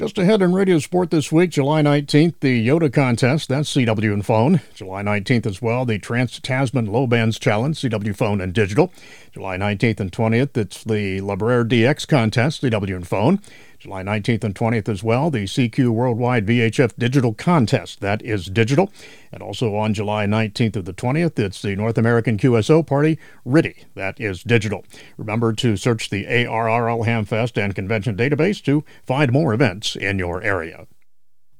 Just ahead in Radio Sport this week, July 19th, the Yoda Contest, that's CW and Phone. July 19th as well, the Trans-Tasman Low Bands Challenge, CW Phone and Digital. July 19th and 20th, it's the Libraire DX Contest, CW and Phone. July 19th and 20th as well, the CQ Worldwide VHF Digital Contest, that is digital. And also on July 19th to the 20th, it's the North American QSO Party, RTTY, that is digital. Remember to search the ARRL Hamfest and Convention database to find more events in your area.